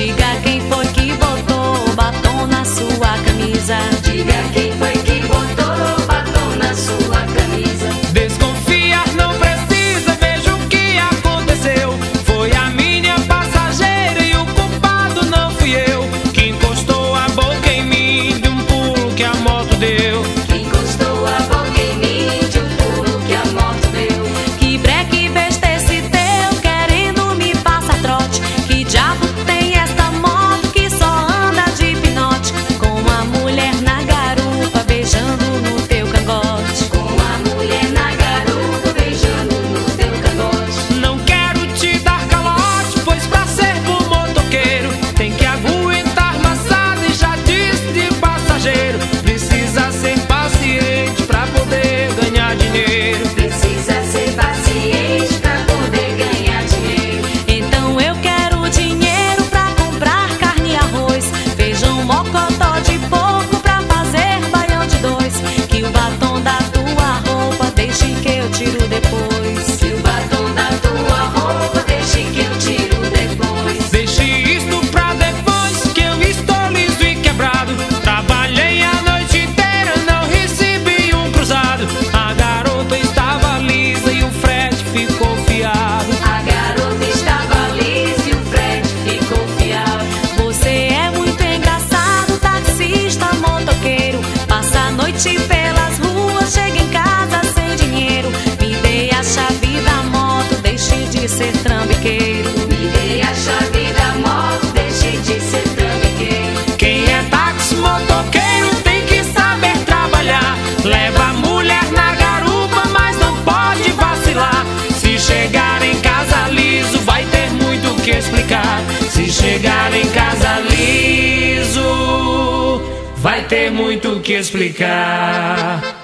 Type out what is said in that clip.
Diga quem foi que botou batom na sua camisa. Diga quem foi que botou batom na sua camisa. Desconfiar não precisa, veja o que aconteceu. Foi a minha passageira e o culpado não fui eu, que encostou a boca em mim de um pulo que a moto deu. Que encostou a boca em mim de um pulo que a moto deu. Que breque besta esse teu, querendo me passar trote. Que diabo tem esta moto que só anda de pinote, com a mulher na garupa beijando no teu cangote. Com a mulher na garupa beijando no teu cangote. Não quero te dar calote, pois pra ser bom motoqueiro tem que aguentar maçada e já disse de passageiro. Precisa ser paciente pra poder ganhar dinheiro. Precisa ser paciente pra poder ganhar dinheiro. Então eu quero dinheiro pra comprar carne e arroz, feijão, mocotó de porco pra fazer baião de dois. Que o batom da tua roupa deixe que eu tiro depois. Que o batom da tua roupa deixe que eu tiro depois. Deixe isto pra depois, que eu estou liso e quebrado. Trabalhei a noite inteira, não recebi um cruzado. A garota estava lisa e o frete ficou fiado. A garota estava lisa e o frete ficou fiado. Você é muito engraçado, taxista, motoqueiro. Passa a noite pelas ruas, chega em casa sem dinheiro. Me dê a chave da moto, deixe de ser trambiqueiro. Me dê a chave da moto, deixe de ser trambiqueiro. Quem é táxi motoqueiro tem que saber trabalhar. Leva a mulher na garupa, mas não pode vacilar. Se chegar em casa liso, vai ter muito o que explicar. Se chegar em casa liso, vai ter muito o que explicar.